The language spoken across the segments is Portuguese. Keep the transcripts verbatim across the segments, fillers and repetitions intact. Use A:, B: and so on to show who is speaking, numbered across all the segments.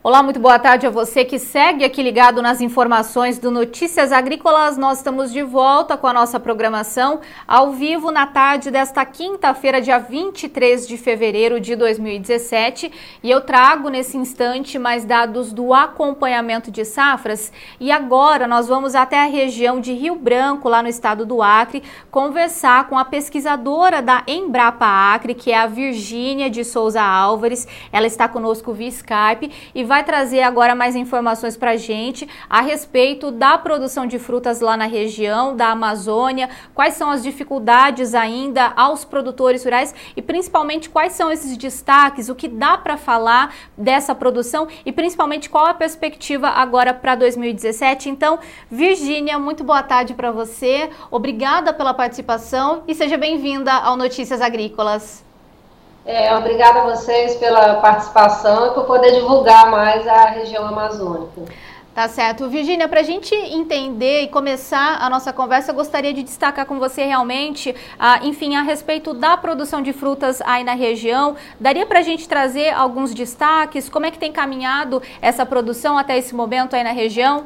A: Olá, muito boa tarde a você que segue aqui ligado nas informações do Notícias Agrícolas. Nós estamos de volta com a nossa programação ao vivo na tarde desta quinta-feira, dia vinte e três de fevereiro de dois mil e dezessete. E eu trago nesse instante mais dados do acompanhamento de safras. E agora nós vamos até a região de Rio Branco, lá no estado do Acre, conversar com a pesquisadora da Embrapa Acre, que é a Virgínia de Souza Álvares. Ela está conosco via Skype e vai trazer agora mais informações para a gente a respeito da produção de frutas lá na região da Amazônia, quais são as dificuldades ainda aos produtores rurais e principalmente quais são esses destaques, o que dá para falar dessa produção e principalmente qual a perspectiva agora para dois mil e dezessete. Então, Virgínia, muito boa tarde para você, obrigada pela participação e seja bem-vinda ao Notícias Agrícolas.
B: É, obrigada a vocês pela participação e por poder divulgar mais a região amazônica.
A: Tá certo. Virgínia, para a gente entender e começar a nossa conversa, eu gostaria de destacar com você realmente, ah, enfim, a respeito da produção de frutas aí na região. Daria para a gente trazer alguns destaques? Como é que tem caminhado essa produção até esse momento aí na região?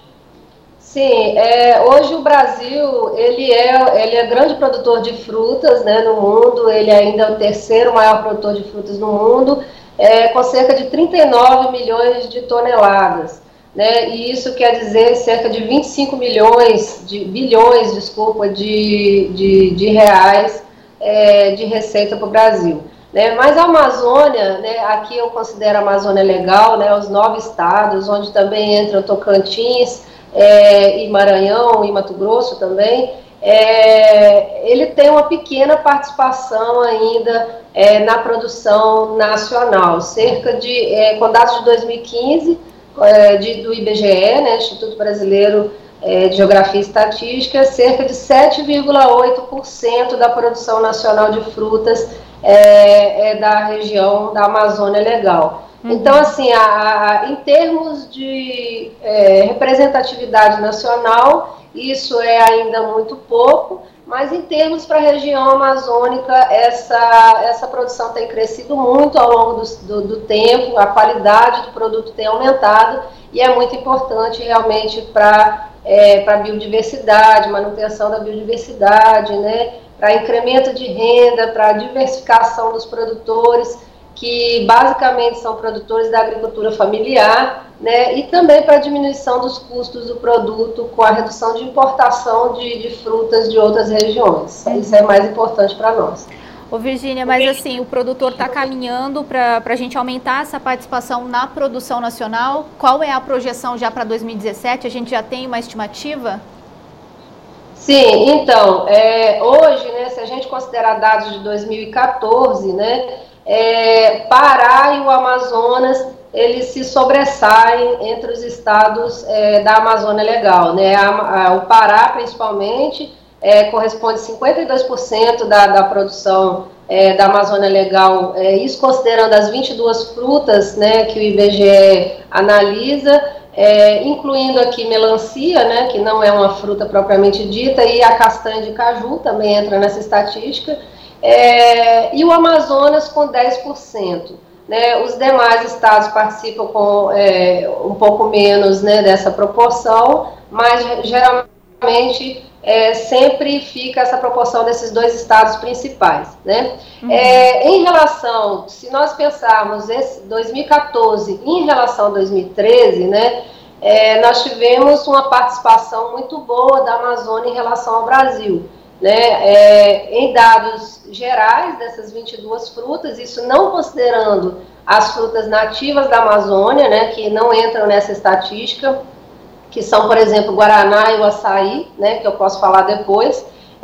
B: Sim, é, hoje o Brasil ele é, ele é grande produtor de frutas, né, no mundo, ele ainda é o terceiro maior produtor de frutas no mundo, é, com cerca de trinta e nove milhões de toneladas, né, e isso quer dizer cerca de vinte e cinco milhões, de, bilhões, desculpa, de, de, de reais é, de receita para o Brasil. Né, mas a Amazônia, né, aqui eu considero a Amazônia legal, né, os nove estados, onde também entra o Tocantins, É, e Maranhão e Mato Grosso também, é, ele tem uma pequena participação ainda é, na produção nacional, cerca de, é, com dados de dois mil e quinze, é, de, do I B G E, né, Instituto Brasileiro é, de Geografia e Estatística, cerca de sete vírgula oito por cento da produção nacional de frutas é, é da região da Amazônia Legal. Então, assim, a, a, em termos de é, representatividade nacional, isso é ainda muito pouco, mas em termos para a região amazônica, essa, essa produção tem crescido muito ao longo do, do, do tempo, a qualidade do produto tem aumentado e é muito importante realmente para é, para a biodiversidade, manutenção da biodiversidade, né, para incremento de renda, para a diversificação dos produtores, que basicamente são produtores da agricultura familiar, né, e também para a diminuição dos custos do produto com a redução de importação de, de frutas de outras regiões. Uhum. Isso é mais importante para nós.
A: Ô Virgínia, mas assim, o produtor está caminhando para a gente aumentar essa participação na produção nacional. Qual é a projeção já para dois mil e dezessete? A gente já tem uma estimativa?
B: Sim, então, é, hoje, né, se a gente considerar dados de dois mil e quatorze, né, É, Pará e o Amazonas, eles se sobressaem entre os estados é, da Amazônia Legal, né? A, a, o Pará, principalmente, é, corresponde a cinquenta e dois por cento da, da produção é, da Amazônia Legal, é, isso considerando as vinte e duas frutas, né, que o I B G E analisa, é, incluindo aqui melancia, né, que não é uma fruta propriamente dita, e a castanha de caju também entra nessa estatística. É, e o Amazonas com dez por cento. Né, os demais estados participam com é, um pouco menos, né, dessa proporção, mas geralmente é, sempre fica essa proporção desses dois estados principais. Né? Uhum. É, em relação, se nós pensarmos esse dois mil e quatorze em relação a dois mil e treze, né, é, nós tivemos uma participação muito boa da Amazônia em relação ao Brasil. Né, é, em dados gerais dessas vinte e duas frutas, isso não considerando as frutas nativas da Amazônia, né, que não entram nessa estatística, que são, por exemplo, o guaraná e o açaí, né, que eu posso falar depois,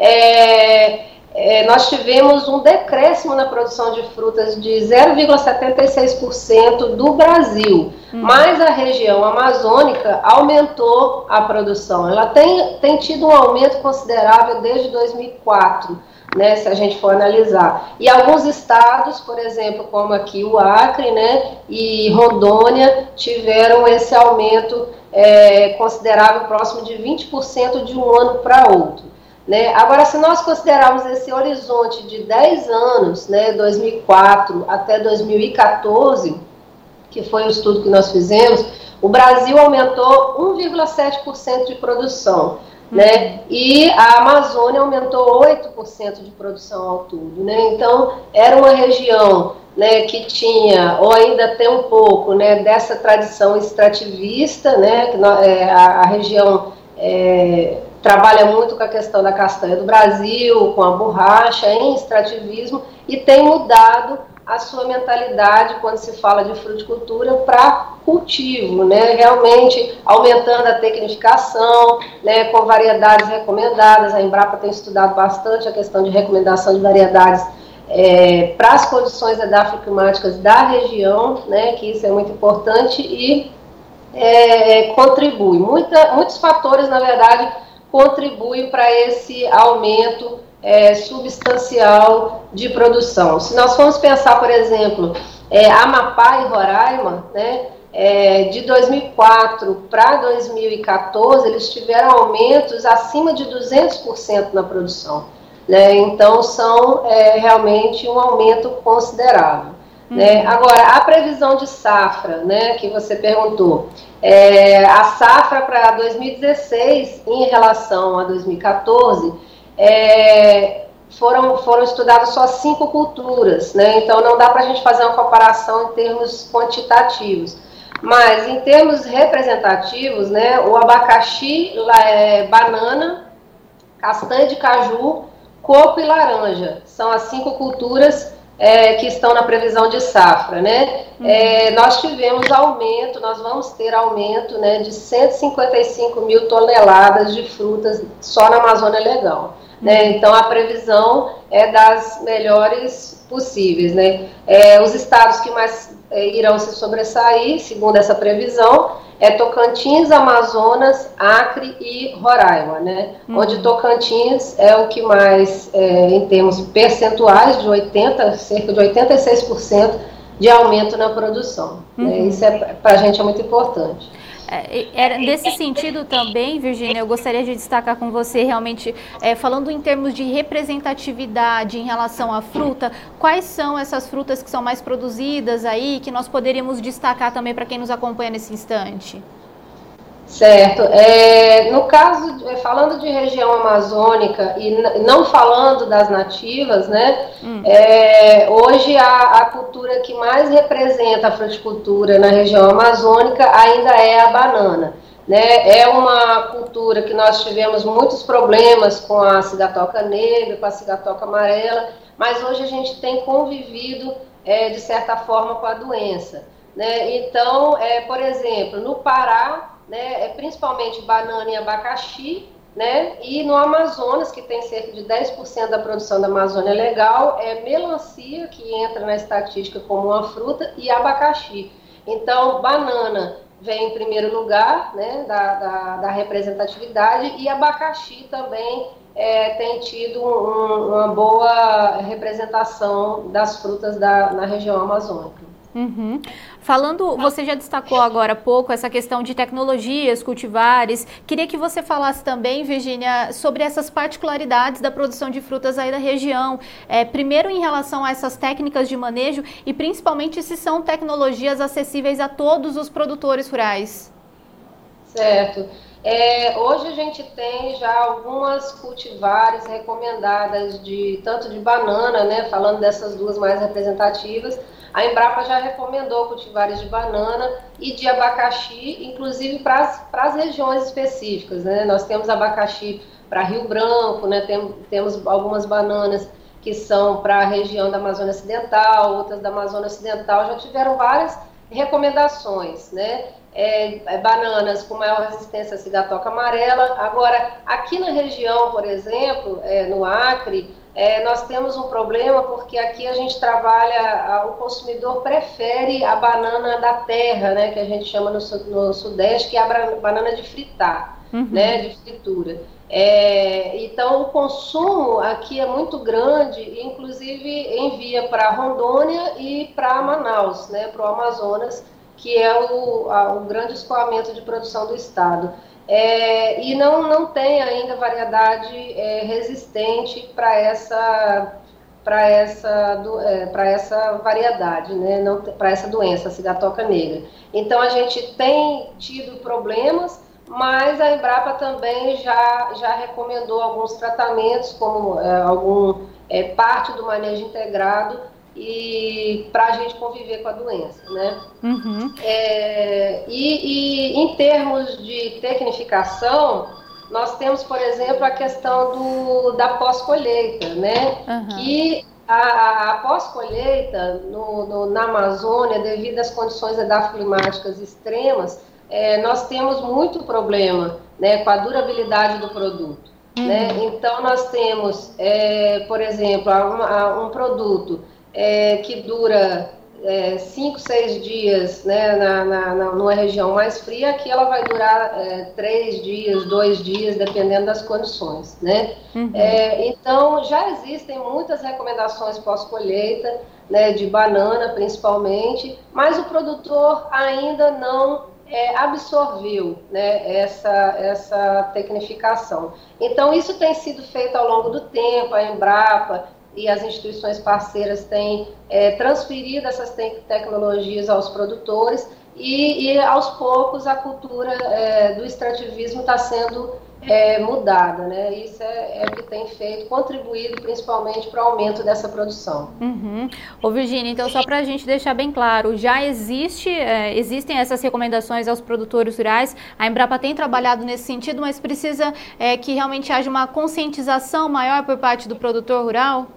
B: é, é, nós tivemos um decréscimo na produção de frutas de zero vírgula setenta e seis por cento do Brasil, hum. mas a região amazônica aumentou a produção. Ela tem, tem tido um aumento considerável desde dois mil e quatro, né, se a gente for analisar. E alguns estados, por exemplo, como aqui o Acre, né, e Rondônia, tiveram esse aumento é, considerável, próximo de vinte por cento de um ano para outro. Né? Agora, se nós considerarmos esse horizonte de dez anos, né, dois mil e quatro até dois mil e quatorze, que foi o estudo que nós fizemos, o Brasil aumentou um vírgula sete por cento de produção, né? E a Amazônia aumentou oito por cento de produção ao todo, né? Então, era uma região, né, que tinha, ou ainda tem um pouco, né, dessa tradição extrativista, né, que é, a, a região é, trabalha muito com a questão da castanha do Brasil, com a borracha, em extrativismo, e tem mudado a sua mentalidade quando se fala de fruticultura para cultivo, né, realmente aumentando a tecnificação, né, com variedades recomendadas. A Embrapa tem estudado bastante a questão de recomendação de variedades É, para as condições edafoclimáticas da região, né, que isso é muito importante e é, contribui. Muita, muitos fatores, na verdade, contribuem para esse aumento é, substancial de produção. Se nós formos pensar, por exemplo, é, Amapá e Roraima, né, é, de dois mil e quatro para dois mil e quatorze, eles tiveram aumentos acima de duzentos por cento na produção. Né? Então, são é, realmente um aumento considerável. Uhum. Né? Agora, a previsão de safra, né, que você perguntou, é, a safra para dois mil e dezesseis em relação a dois mil e quatorze, é, foram, foram estudadas só cinco culturas, né? Então não dá para a gente fazer uma comparação em termos quantitativos. Mas em termos representativos, né, o abacaxi, é, banana, castanha de caju, coco e laranja, são as cinco culturas é, que estão na previsão de safra, né? Uhum. É, nós tivemos aumento, nós vamos ter aumento, né, de cento e cinquenta e cinco mil toneladas de frutas só na Amazônia Legal. Uhum. Né? Então a previsão é das melhores possíveis, né? É, os estados que mais é, irão se sobressair, segundo essa previsão, é Tocantins, Amazonas, Acre e Roraima, né? Uhum. Onde Tocantins é o que mais, é, em termos percentuais, de oitenta, cerca de oitenta e seis por cento de aumento na produção. Uhum. Né? Isso é, para a gente é muito importante.
A: É, era nesse sentido também, Virgínia, eu gostaria de destacar com você realmente, é, falando em termos de representatividade em relação à fruta, quais são essas frutas que são mais produzidas aí, que nós poderíamos destacar também para quem nos acompanha nesse instante?
B: Certo. É, no caso, falando de região amazônica e não falando das nativas, né, hum. é, hoje a, a cultura que mais representa a fruticultura na região amazônica ainda é a banana. Né? É uma cultura que nós tivemos muitos problemas com a cigatoca negra, com a cigatoca amarela, mas hoje a gente tem convivido, é, de certa forma, com a doença. Né? Então, é, por exemplo, no Pará, né, é principalmente banana e abacaxi, né, e no Amazonas, que tem cerca de dez por cento da produção da Amazônia Legal, é melancia, que entra na estatística como uma fruta, e abacaxi. Então, banana vem em primeiro lugar, né, da, da, da representatividade, e abacaxi também é, tem tido um, uma boa representação das frutas da, na região amazônica.
A: Uhum. Falando, você já destacou agora há pouco essa questão de tecnologias, cultivares. Queria que você falasse também, Virgínia, sobre essas particularidades da produção de frutas aí da região. É, primeiro em relação a essas técnicas de manejo e principalmente se são tecnologias acessíveis a todos os produtores rurais.
B: Certo. É, hoje a gente tem já algumas cultivares recomendadas, de tanto de banana, né, falando dessas duas mais representativas. A Embrapa já recomendou cultivares de banana e de abacaxi, inclusive para as regiões específicas. Né? Nós temos abacaxi para Rio Branco, né? Tem, temos algumas bananas que são para a região da Amazônia Ocidental, outras da Amazônia Ocidental, já tiveram várias recomendações, né? É, é, bananas com maior resistência à cigatoca amarela. Agora, aqui na região, por exemplo, é, no Acre, É, nós temos um problema porque aqui a gente trabalha, a, o consumidor prefere a banana da terra, né, que a gente chama no, no Sudeste, que é a banana de fritar, uhum. né, de fritura. É, então o consumo aqui é muito grande, inclusive envia para Rondônia e para Manaus, né, para o Amazonas, que é o, a, o grande escoamento de produção do estado. É, e não, não tem ainda variedade é, resistente para essa, para essa, é, para essa variedade, né? Não para essa doença, a cigatoca negra. Então a gente tem tido problemas, mas a Embrapa também já, já recomendou alguns tratamentos, como é, algum é, parte do manejo integrado, e para a gente conviver com a doença, né?
A: Uhum.
B: É, e, e em termos de tecnificação, nós temos, por exemplo, a questão do, da pós-colheita, né?
A: Uhum.
B: Que a, a pós-colheita no, no, na Amazônia, devido às condições edafoclimáticas extremas, é, nós temos muito problema, né, com a durabilidade do produto. Uhum. Né? Então, nós temos, é, por exemplo, um, um produto é, que dura é, cinco, seis dias, né, na, na, na, numa região mais fria, aqui ela vai durar é, três dias, dois dias, dependendo das condições. Né? Uhum. É, então, já existem muitas recomendações pós-colheita, né, de banana principalmente, mas o produtor ainda não É, absorveu, né, essa, essa tecnificação. Então, isso tem sido feito ao longo do tempo, a Embrapa e as instituições parceiras têm é, transferido essas te tecnologias aos produtores e, e, aos poucos, a cultura é, do extrativismo está sendo é, mudada, né? Isso é, é o que tem feito, contribuído principalmente para o aumento dessa produção.
A: Uhum. Ô Virgínia, então só para a gente deixar bem claro, já existe, é, existem essas recomendações aos produtores rurais, a Embrapa tem trabalhado nesse sentido, mas precisa é, que realmente haja uma conscientização maior por parte do produtor rural?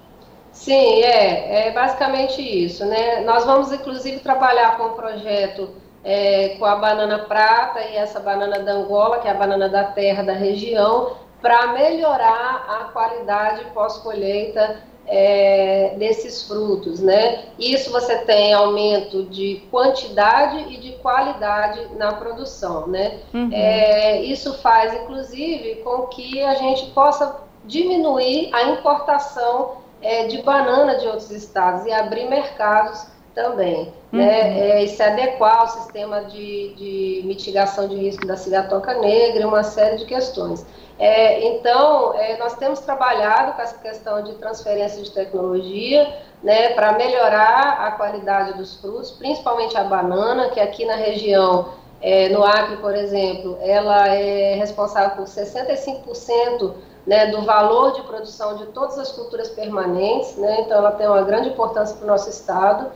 B: Sim, é, é basicamente isso, né? Nós vamos, inclusive, trabalhar com um projeto é, com a banana prata e essa banana da Angola, que é a banana da terra da região, para melhorar a qualidade pós-colheita é, desses frutos, né? Isso você tem aumento de quantidade e de qualidade na produção, né? Uhum. É, isso faz, inclusive, com que a gente possa diminuir a importação É, de banana de outros estados e abrir mercados também, uhum. né? É, e se adequar ao sistema de, de mitigação de risco da cigatoca negra e uma série de questões. É, então, é, nós temos trabalhado com essa questão de transferência de tecnologia, né, para melhorar a qualidade dos frutos, principalmente a banana, que aqui na região, é, no Acre, por exemplo, ela é responsável por sessenta e cinco por cento né, do valor de produção de todas as culturas permanentes, né, então ela tem uma grande importância para o nosso estado,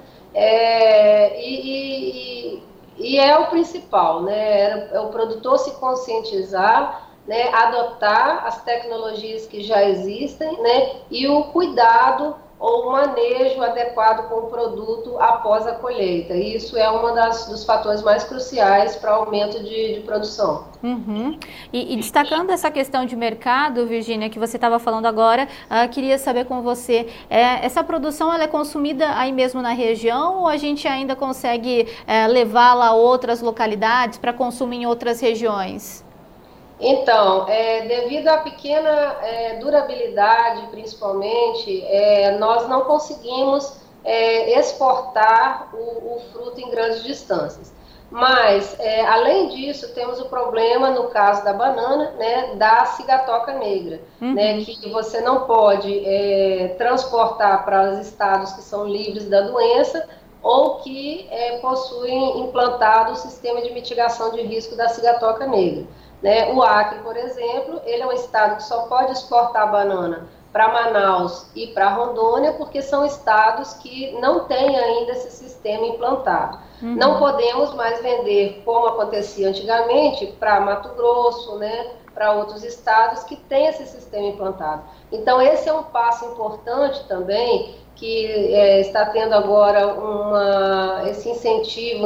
B: é, e, e, e é o principal, né, é o produtor se conscientizar, né, adotar as tecnologias que já existem, né, e o cuidado ou o manejo adequado com o produto após a colheita. E isso é um dos fatores mais cruciais para o aumento de, de produção.
A: Uhum. E, e destacando essa questão de mercado, Virgínia, que você estava falando agora, uh, queria saber com você, é, essa produção ela é consumida aí mesmo na região ou a gente ainda consegue é, levá-la a outras localidades para consumo em outras regiões?
B: Então, é, devido à pequena é, durabilidade, principalmente, é, nós não conseguimos é, exportar o, o fruto em grandes distâncias. Mas, é, além disso, temos o problema, no caso da banana, né, da cigatoca negra, uhum. né, que você não pode é, transportar para os estados que são livres da doença ou que é, possuem implantado o sistema de mitigação de risco da cigatoca negra. Né? O Acre, por exemplo, ele é um estado que só pode exportar banana para Manaus e para Rondônia, porque são estados que não têm ainda esse sistema implantado. Uhum. Não podemos mais vender, como acontecia antigamente, para Mato Grosso, né? Para outros estados que têm esse sistema implantado. Então, esse é um passo importante também, que é, está tendo agora uma, esse incentivo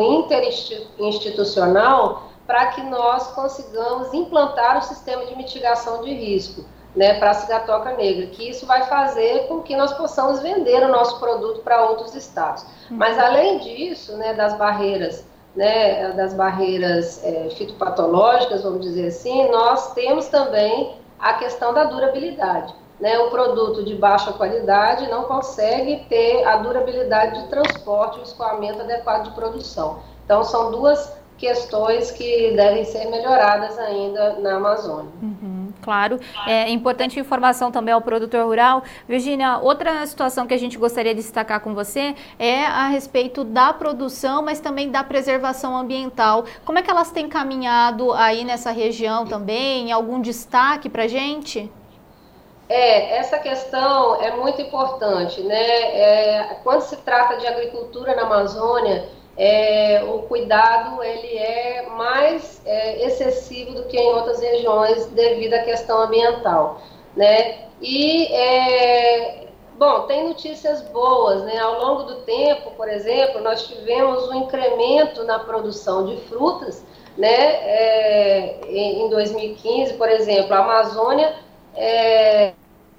B: interinstitucional para que nós consigamos implantar o sistema de mitigação de risco, né, para a cigatoca negra, que isso vai fazer com que nós possamos vender o nosso produto para outros estados. Uhum. Mas, além disso, né, das barreiras, né, das barreiras é, fitopatológicas, vamos dizer assim, nós temos também a questão da durabilidade. Né, o produto de baixa qualidade não consegue ter a durabilidade de transporte e o escoamento adequado de produção. Então, são duas questões que devem ser melhoradas ainda na Amazônia.
A: Uhum. claro. É importante informação também ao produtor rural. Virgínia, outra situação que a gente gostaria de destacar com você é a respeito da produção, mas também da preservação ambiental. Como é que elas têm caminhado aí nessa região também? Algum destaque para a gente?
B: É, essa questão é muito importante, né? É, quando se trata de agricultura na Amazônia, é, o cuidado ele é mais é, excessivo do que em outras regiões devido à questão ambiental, né? E, é, bom, tem notícias boas, né? Ao longo do tempo, por exemplo, nós tivemos um incremento na produção de frutas, né? É, em, em dois mil e quinze, por exemplo, a Amazônia É,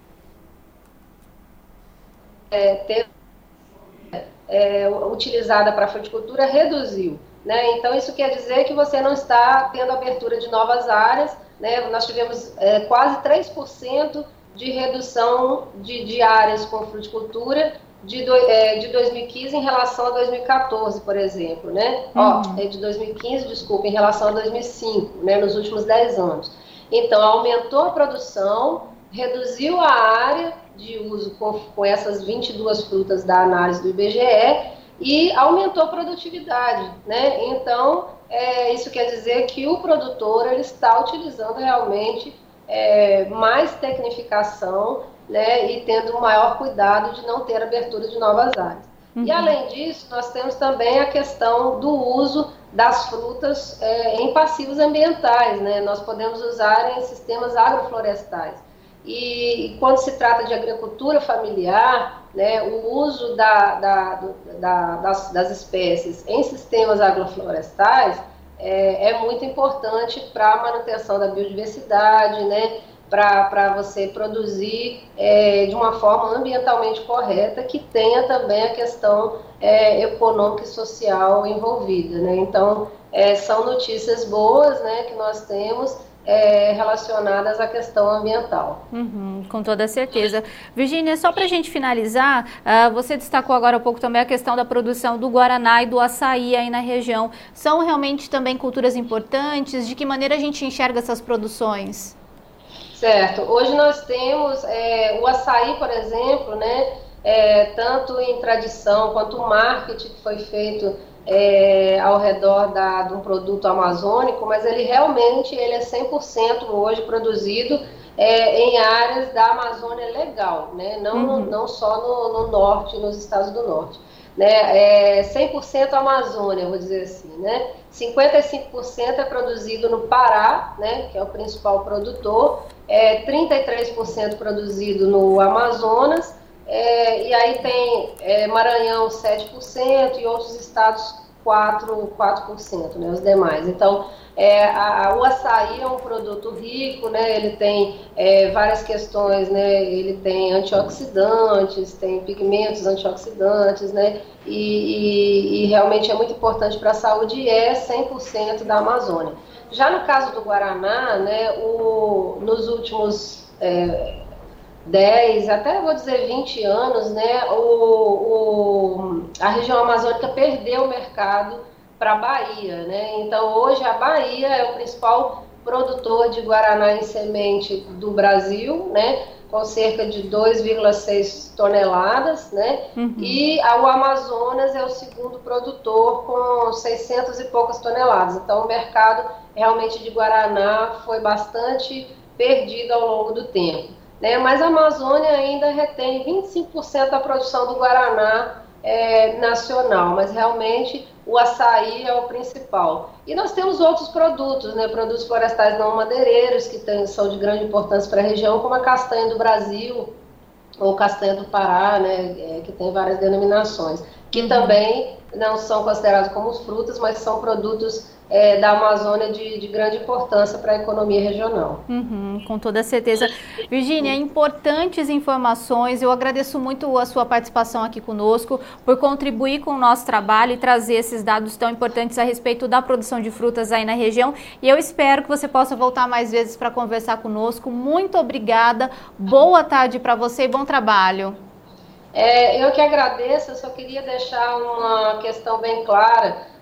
B: é, ter, é, utilizada para a fruticultura reduziu, né? Então isso quer dizer que você não está tendo abertura de novas áreas, né? Nós tivemos é, quase três por cento de redução de, de áreas com fruticultura de, do, é, de dois mil e quinze em relação a dois mil e quatorze, por exemplo, né? Uhum. Ó, é de dois mil e quinze, desculpa, em relação a dois mil e cinco, né? Nos últimos dez anos. Então, aumentou a produção, reduziu a área de uso com, com essas vinte e duas frutas da análise do I B G E e aumentou a produtividade, né? Então, é, isso quer dizer que o produtor ele está utilizando realmente é, mais tecnificação, né? E tendo um maior cuidado de não ter abertura de novas áreas. Uhum. E, além disso, nós temos também a questão do uso das frutas é, em passivos ambientais, né? Nós podemos usar em sistemas agroflorestais. E, e quando se trata de agricultura familiar, né, o uso da, da, da, das, das espécies em sistemas agroflorestais é, é muito importante para a manutenção da biodiversidade, né? Para você produzir é, de uma forma ambientalmente correta, que tenha também a questão é, econômica e social envolvida, né? Então, é, são notícias boas, né, que nós temos é, relacionadas à questão ambiental.
A: Uhum, com toda certeza. Virgínia, só para a gente finalizar, uh, você destacou agora há pouco também a questão da produção do guaraná e do açaí aí na região. São realmente também culturas importantes? De que maneira a gente enxerga essas produções?
B: Certo. Hoje nós temos é, o açaí, por exemplo, né, é, tanto em tradição quanto o marketing que foi feito é, ao redor da, de um produto amazônico, mas ele realmente ele é cem por cento hoje produzido é, em áreas da Amazônia legal, né, não, uhum. não só no, no norte, nos estados do norte. Né, é cem por cento Amazônia, vou dizer assim, né? cinquenta e cinco por cento é produzido no Pará, né, que é o principal produtor, é, trinta e três por cento produzido no Amazonas, é, e aí tem é, Maranhão sete por cento e outros estados quatro por cento, né, os demais. Então, é, a, o açaí é um produto rico, né, ele tem é, várias questões, né, ele tem antioxidantes, tem pigmentos antioxidantes, né, e, e, e realmente é muito importante para a saúde e é cem por cento da Amazônia. Já no caso do Guaraná, né, o, nos últimos é, dez, até vou dizer vinte anos, né, o, o, a região amazônica perdeu o mercado para a Bahia, né? Então hoje a Bahia é o principal produtor de guaraná em semente do Brasil, né? Com cerca de dois vírgula seis toneladas, né? Uhum. E o Amazonas é o segundo produtor com seiscentas e poucas toneladas. Então o mercado realmente de guaraná foi bastante perdido ao longo do tempo, né? Mas a Amazônia ainda retém vinte e cinco por cento da produção do guaraná é, nacional, mas realmente o açaí é o principal. E nós temos outros produtos, né, produtos florestais não madeireiros, que tem, são de grande importância para a região, como a castanha do Brasil, ou castanha do Pará, né, é, que tem várias denominações, que uhum. também não são considerados como frutas, mas são produtos é, da Amazônia de, de grande importância para a economia regional.
A: Uhum, com toda certeza. Virgínia, importantes informações, eu agradeço muito a sua participação aqui conosco, por contribuir com o nosso trabalho e trazer esses dados tão importantes a respeito da produção de frutas aí na região, e eu espero que você possa voltar mais vezes para conversar conosco. Muito obrigada, boa tarde para você e bom trabalho.
B: É, eu que agradeço, eu só queria deixar uma questão bem clara.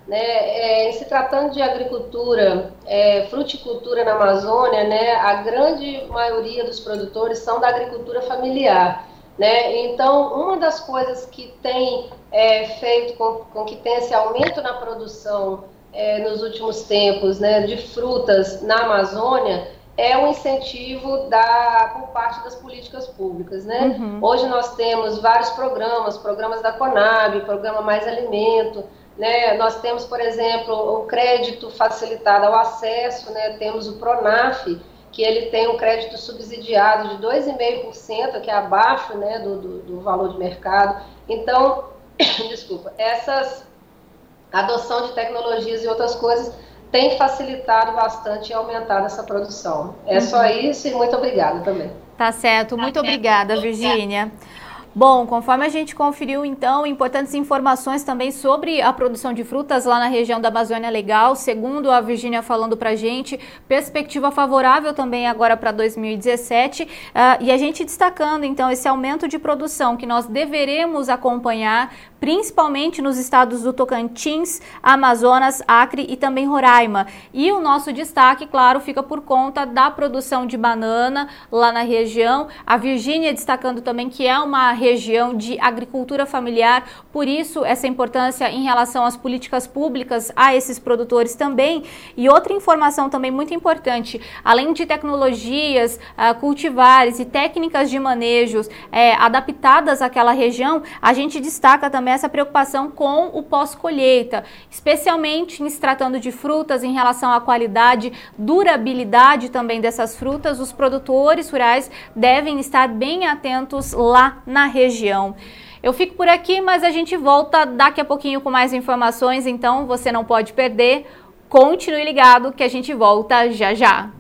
B: né, é, em se tratando de agricultura, é, fruticultura na Amazônia, né, a grande maioria dos produtores são da agricultura familiar, né? Então, uma das coisas que tem é, feito com, com que tenha esse aumento na produção é, nos últimos tempos, né, de frutas na Amazônia, é um incentivo da, por parte das políticas públicas, né? Uhum. Hoje nós temos vários programas, programas da Conab, programa Mais Alimento, né? Nós temos, por exemplo, o crédito facilitado ao acesso, né? Temos o Pronaf, que ele tem um crédito subsidiado de dois vírgula cinco por cento, que é abaixo, né, do, do, do valor de mercado. Então, desculpa, essas adoção de tecnologias e outras coisas tem facilitado bastante e aumentado essa produção. É uhum. só isso e muito obrigada também.
A: Tá certo, muito obrigada, Virgínia. Bom, conforme a gente conferiu, então, importantes informações também sobre a produção de frutas lá na região da Amazônia Legal, segundo a Virgínia falando pra gente, perspectiva favorável também agora para dois mil e dezessete, uh, e a gente destacando, então, esse aumento de produção que nós deveremos acompanhar, principalmente nos estados do Tocantins, Amazonas, Acre e também Roraima. E o nosso destaque, claro, fica por conta da produção de banana lá na região. A Virgínia destacando também que é uma região de agricultura familiar, por isso essa importância em relação às políticas públicas a esses produtores também. E outra informação também muito importante, além de tecnologias, uh, cultivares e técnicas de manejos é, adaptadas àquela região, a gente destaca também essa preocupação com o pós-colheita, especialmente em se tratando de frutas em relação à qualidade, durabilidade também dessas frutas. Os produtores rurais devem estar bem atentos lá na região. Eu fico por aqui, mas a gente volta daqui a pouquinho com mais informações, então você não pode perder. Continue ligado que a gente volta já já.